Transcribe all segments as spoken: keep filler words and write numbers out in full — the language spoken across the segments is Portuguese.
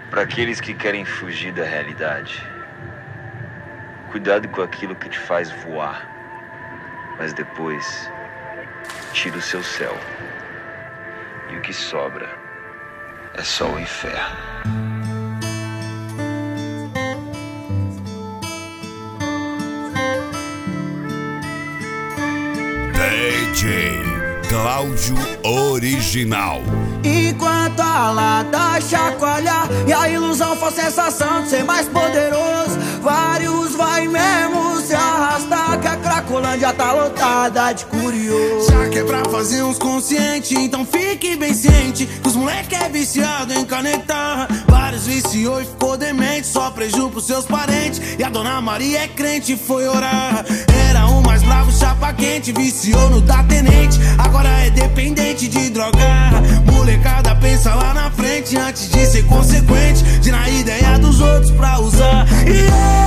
Para aqueles que querem fugir da realidade, cuidado com aquilo que te faz voar, mas depois tira o seu céu, e o que sobra é só o inferno. D J Cláudio Original. Enquanto a lata chacoalha e a ilusão for sensação de ser mais poderoso, vários vai mesmo se arrastar, que a Cracolândia tá lotada de curioso. Já que é pra fazer uns conscientes, então fique bem ciente que os moleque é viciado em canetar. Vários viciou e ficou demente, só preju pros seus parentes. E a dona Maria é crente e foi orar. Era o mais bravo, chapa quente, viciou no da tenente, agora é dependente de drogar. Molecada pensa lá na frente antes de ser consequente, de na ideia dos outros pra usar. E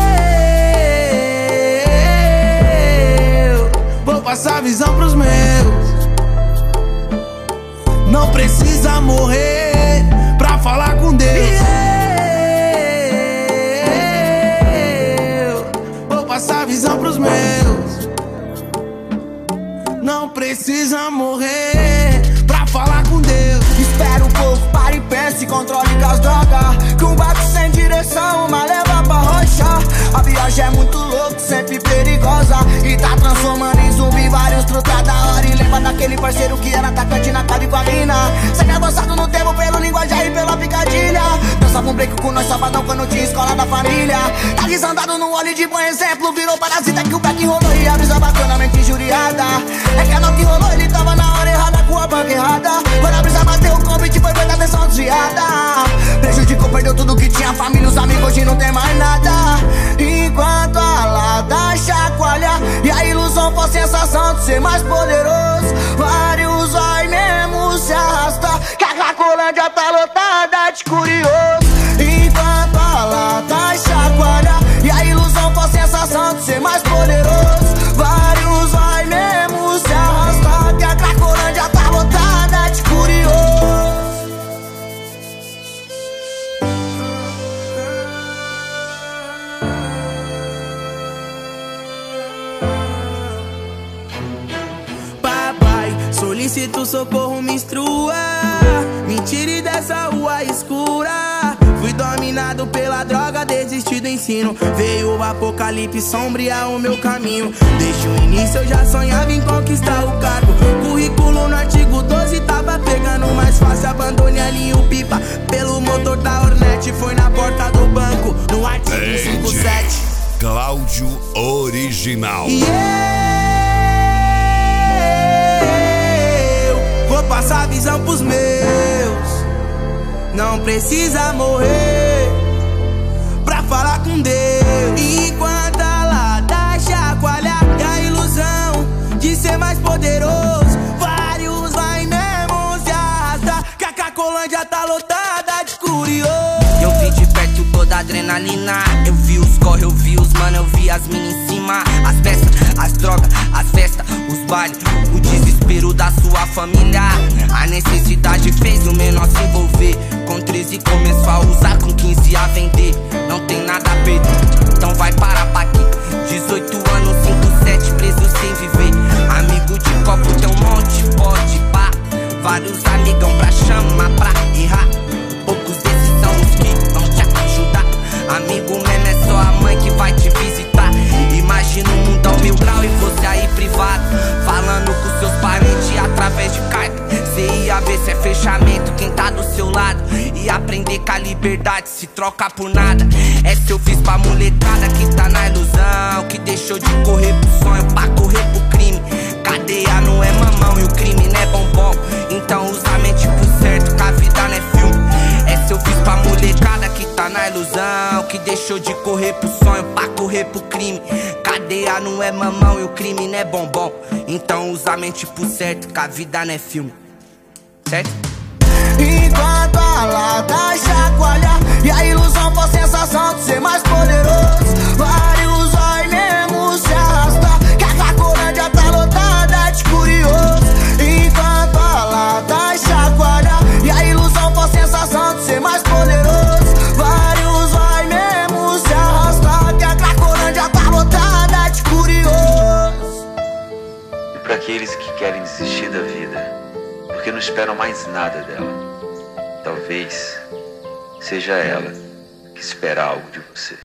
eu vou passar a visão pros meus. Não precisa morrer pra falar com Deus. E eu vou passar a visão pros meus. Não precisa morrer pra falar com Deus. Espera um pouco, para e pense, controle com as drogas, que um barco sem direção, uma leva pra rocha. A viagem é muito louca, sempre perigosa, e tá transformando em zumbi vários truques da hora. E lembra daquele parceiro que era atacante na casa com a mina, sempre avançado no tempo pelo linguajar e pela picadilha. Dançava um break com nós sabadão quando tinha escola da família. Tá desandado no olho de bom exemplo, virou parasita que o back rolou e a brisa bateu na mente injuriada. É que a noite rolou, ele tava na hora errada com a banca errada. Quando a brisa bateu, o convite foi feita, atenção desviada. Prejudicou, perdeu tudo que tinha, família, os amigos, hoje não tem mais nada. Enquanto a lata chacoalha e a ilusão for sensação de ser mais poderoso, vários vai mesmo se arrastar, que a Cracolândia tá lotada de curioso. Enquanto a lata chacoalha e a ilusão for sensação de ser mais poderoso, vários vai mesmo se arrastar, que a Cracolândia tá lotada de curioso. Papai, solicito socorro, me instrua, me tire dessa rua escura. Fui dominado pela droga, desisti do ensino. Veio o apocalipse sombrear o meu caminho. Desde o início eu já sonhava em conquistar o cargo. Currículo no artigo doze tava pegando mais fácil. Abandone ali o pipa pelo motor da Hornet. Foi na porta do banco, no artigo cinquenta e sete. Cláudio Original. E eu vou passar a visão pros meus. Não precisa morrer pra falar com Deus. Enquanto a lata chacoalha e a ilusão de ser mais poderoso, vários vai mesmo se arrastar, que a Cracolândia tá lotada de curioso. Eu vi de perto toda a adrenalina, eu vi os corre, eu vi os mano, eu vi as minas em cima. As peças, as drogas, as festas, os bailes, o desespero da sua família. A necessidade fez o menor se envolver. Com treze começou a usar, com quinze a vender. Não tem nada a perder, então vai parar pra aqui. Dezoito anos, cinco, sete, preso sem viver. Amigo de copo tem um monte, pode pá. Vários amigão pra chamar, pra errar. Poucos desses são os que vão te ajudar. Amigo mesmo é só a mãe que vai te visitar. Imagina um mundão mil grau e você aí privado, falando com seus parentes através de carta. Cê ia ver se é fechamento quem tá do seu lado, e aprender que a liberdade se troca por nada. É se eu fiz pra molecada que tá na ilusão, que deixou de correr pro sonho pra correr pro crime. Cadeia não é mamão e o crime não é bombom, então usa a mente pro certo, que a vida não é filme. É se eu fiz pra molecada que tá na ilusão, que deixou de correr pro sonho pra correr pro crime. Cadeia não é mamão e o crime não é bombom, então usa a mente pro certo, que a vida não é filme. Certo? Enquanto a lata chacoalha e a ilusão for sensação de ser mais poderoso, vários vai mesmo se arrastar, que a Cracolândia tá lotada de curioso. Enquanto a lata chacoalha e a ilusão for sensação de ser mais poderoso, para aqueles que querem desistir da vida, porque não esperam mais nada dela. Talvez seja ela que espera algo de você.